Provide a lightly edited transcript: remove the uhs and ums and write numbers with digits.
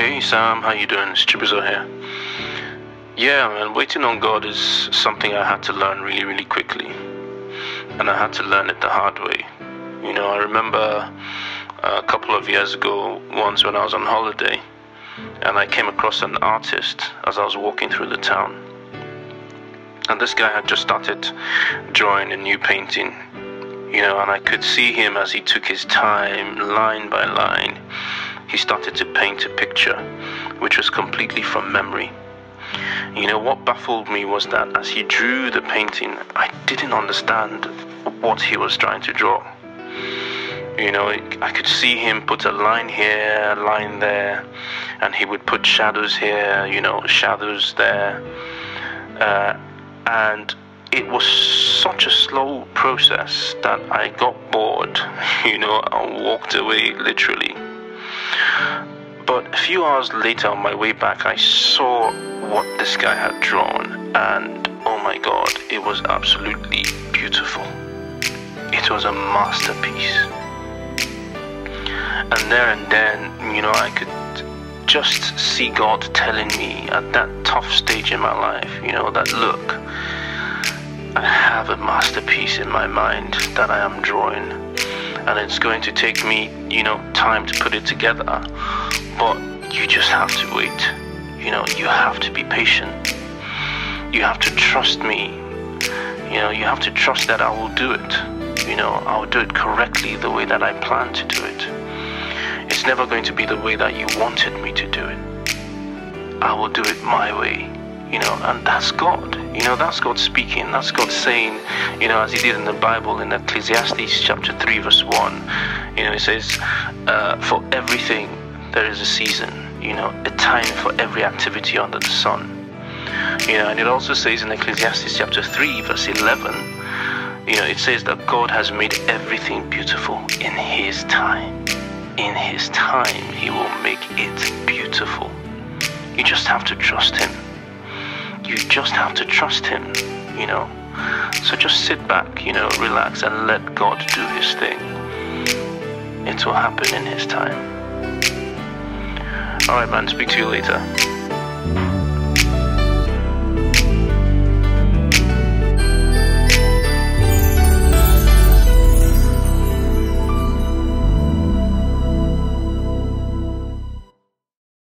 Hey Sam, how you doing? It's Chibuzo here. Yeah, man, waiting on God is something I had to learn really, really quickly. And I had to learn it the hard way. I remember a couple of years ago, once when I was on holiday, and I came across an artist as I was walking through the town. And this guy had just started drawing a new painting, and I could see him as he took his time, line by line. He started to paint a picture, which was completely from memory. What baffled me was that as he drew the painting, I didn't understand what he was trying to draw. I could see him put a line here, a line there, and he would put shadows here, shadows there. And it was such a slow process that I got bored, and walked away literally. But a few hours later on my way back, I saw what this guy had drawn, and oh my God, it was absolutely beautiful. It was a masterpiece. And there and then, I could just see God telling me at that tough stage in my life, that look, I have a masterpiece in my mind that I am drawing, and it's going to take me, time to put it together, but you just have to wait. You have to be patient. You have to trust me. You have to trust that I will do it. I will do it correctly the way that I plan to do it. It's never going to be the way that you wanted me to do it. I will do it my way, and that's God. That's God speaking. That's God saying, as he did in the Bible in Ecclesiastes chapter 3 verse 1, it says, for everything there is a season, a time for every activity under the sun. And it also says in Ecclesiastes chapter 3 verse 11, it says that God has made everything beautiful in his time. In his time, he will make it beautiful. You just have to trust him. You just have to trust him, So just sit back, relax and let God do his thing. It will happen in his time. Alright man, speak to you later.